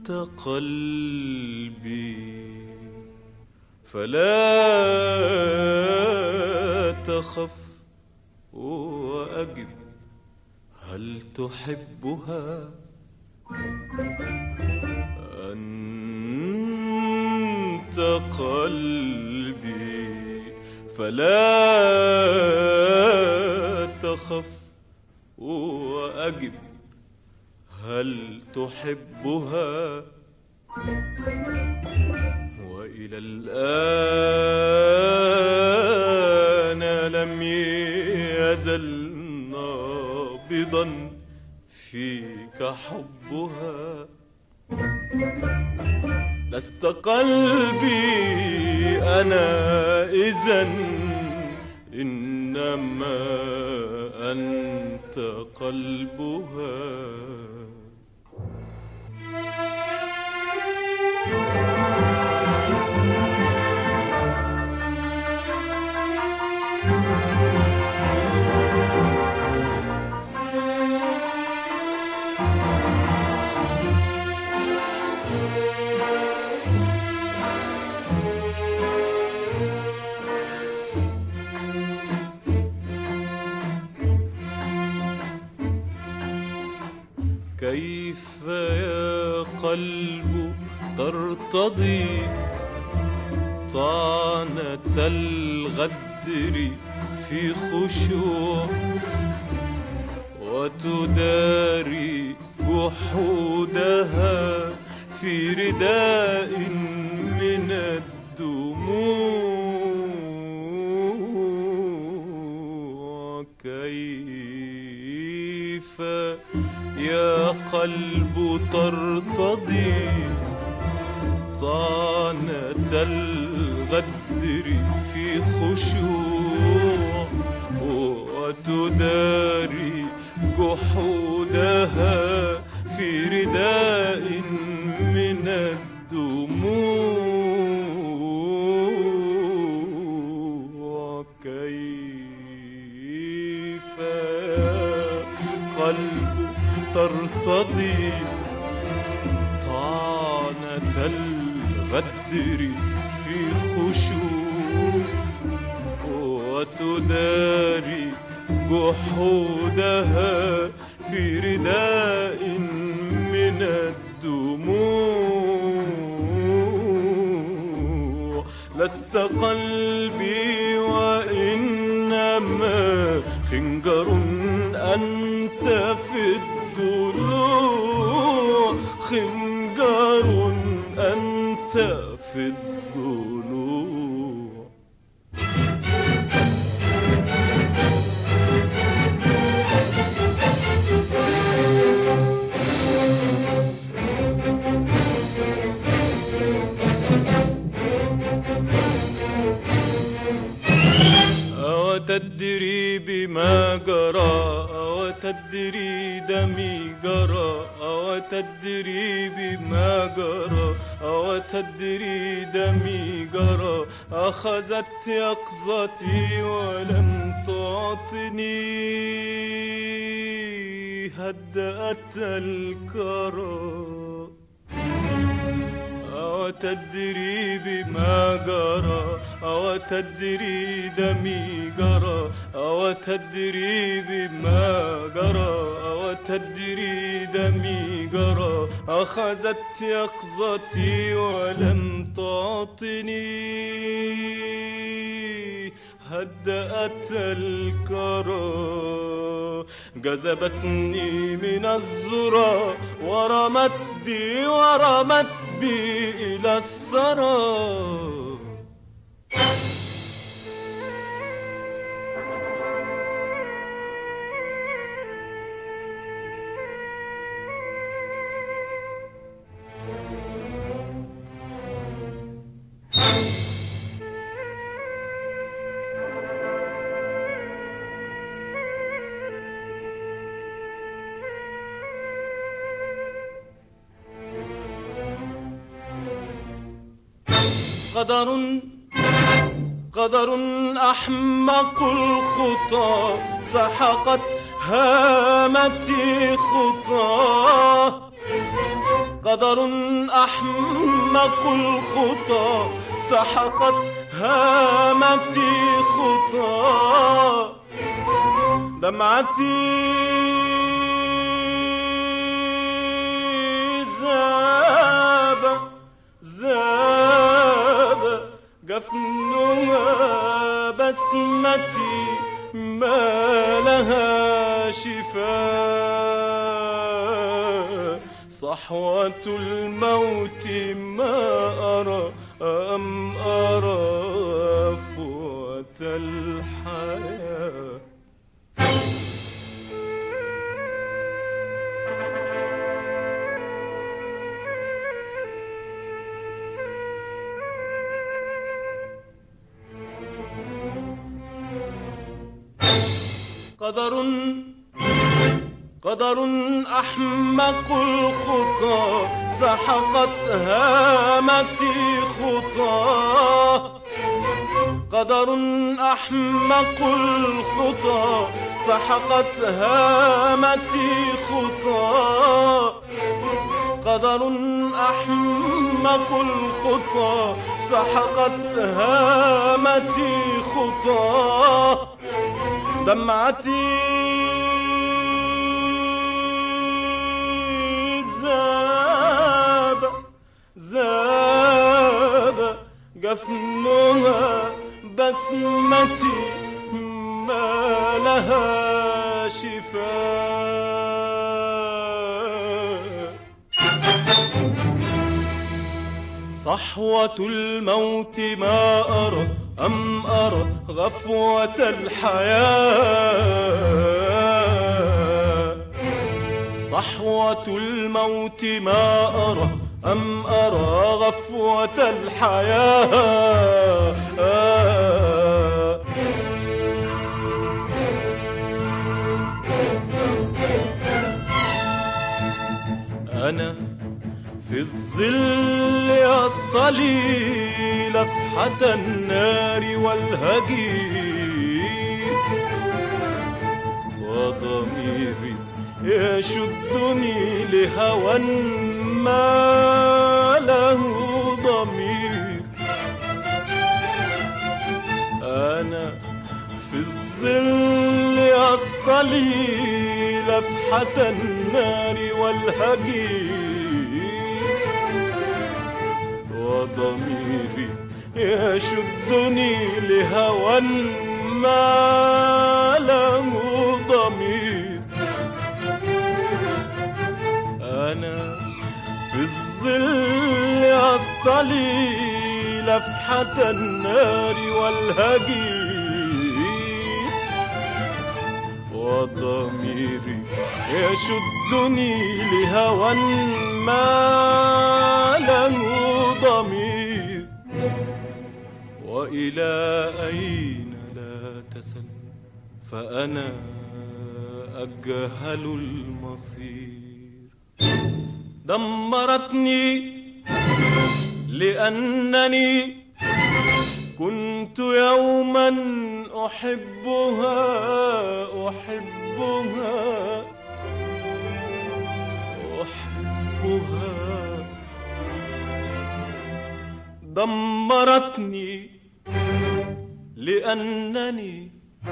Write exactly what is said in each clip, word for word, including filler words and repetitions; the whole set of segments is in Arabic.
أنت قلبي فلا تخف وأجب هل تحبها أنت قلبي فلا تخف وأجب هل تحبها وإلى الآن لم يزل نابضا فيك حبها لست قلبي أنا إذن إنما أنت قلبها كيف يا قلب ترتضي طعنة الغدر في خشوع وتداري جحودها في رداء من الدموع كيف يا قلب ترتضي طعنة الغدر في خشوع وتداري جحودها في رداء من الدموع كيف قلب ترتضي طعنة الغدر في خشوع وتداري جحودها في رداء من الدموع لست قلبي وإنما خنجر أنت في الضلوع خنجر أنت في الضلوع أو تدري بما جرى أو تدري دمي جرى أو تدري بما جرى أو تدري دمي جرى أخذت يقظتي ولم تعطني هدأت الكرى أو تدري بما جرى أو تدري دمي جرى أو تدري بما جرى أو تدري دمي جرى أخذت يقظتي ولم تعطني هدأت الكرى جذبتني من الذرى ورمت بي ورمت بي إلى الثرى قدر قدر أحمق الخطى سحقت هامتي خطاه قدر أحمق الخطى سحقت هامتي خطى دمعتي زاب زاب جفنها بسمتي ما لها شفاء صحوة الموت ما أرى أم أرى فوة الحياة قدر قدر أحمق الخطى سحقت هامتي خطى قدر أحمق الخطى سحقت هامتي خطى قدر أحمق الخطى سحقت هامتي خطى دمعتي زاب زاب جفنها بسمتي ما لها شفاء صحوة الموت ما أرى أم أرى غفوة الحياة صحوة الموت ما أرى أم أرى غفوة الحياة أنا في الظل أصطلي لفحة النار والهجير وضميري يشدني لهوى ما له ضمير أنا في الظل أصطلي لفحة النار والهجير وضميري يشدني لهوى ما له ضمير أنا في الظل أصطلي لفحة النار والهجير وضميري يشدني لهوى ما له ضمير وإلى أين لا تسل فأنا أجهل المصير دمرتني لأنني كنت يوما أحبها أحبها أحبها دمرتني لأنني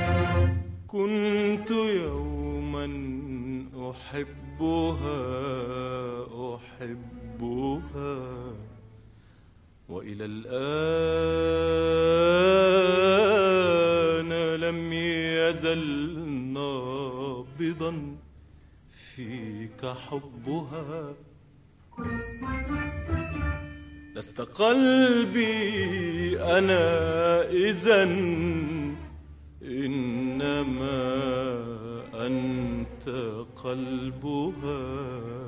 كنت يوما أحبها أحبها وإلى الآن لم يزل نابضا فيك حبها لست قلبي أنا إذن إنما أنت قلبها